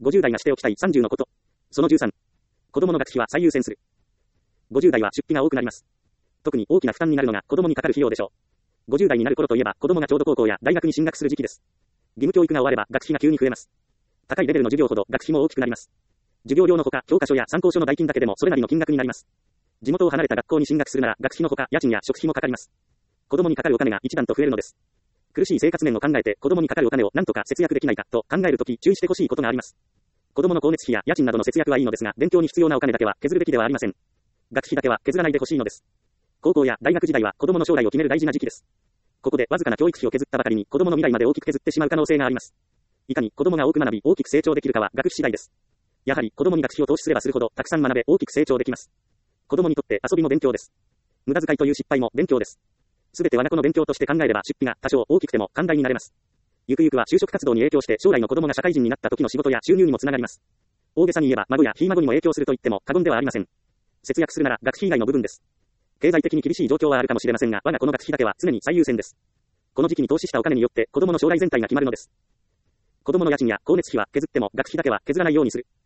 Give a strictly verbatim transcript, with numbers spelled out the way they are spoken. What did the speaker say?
ごじゅう代がしておきたいさんじゅうのこと。そのじゅうさん。子供の学費は最優先する。ごじゅう代は出費が多くなります。特に大きな負担になるのが子供にかかる費用でしょう。ごじゅう代になる頃といえば子供がちょうど高校や大学に進学する時期です。義務教育が終われば学費が急に増えます。高いレベルの授業ほど学費も大きくなります。授業料のほか教科書や参考書の代金だけでもそれなりの金額になります。地元を離れた学校に進学するなら学費のほか家賃や食費もかかります。子供にかかるお金が一段と増えるのです。苦しい生活面を考えて子供にかかるお金を何とか節約できないかと考えるとき注意してほしいことがあります。子供の光熱費や家賃などの節約はいいのですが、勉強に必要なお金だけは削るべきではありません。学費だけは削らないでほしいのです。高校や大学時代は子供の将来を決める大事な時期です。ここでわずかな教育費を削ったばかりに子供の未来まで大きく削ってしまう可能性があります。いかに子供が多く学び大きく成長できるかは学費次第です。やはり子供に学費を投資すればするほどたくさん学べ大きく成長できます。子供にとって遊びも勉強です。無駄遣いという失敗も勉強です。すべて我が子の勉強として考えれば出費が多少大きくても寛大になれます。ゆくゆくは就職活動に影響して将来の子供が社会人になった時の仕事や収入にもつながります。大げさに言えば孫やひ孫にも影響すると言っても過言ではありません。節約するなら学費以外の部分です。経済的に厳しい状況はあるかもしれませんが、我が子の学費だけは常に最優先です。この時期に投資したお金によって子供の将来全体が決まるのです。子供の家賃や光熱費は削っても学費だけは削らないようにする。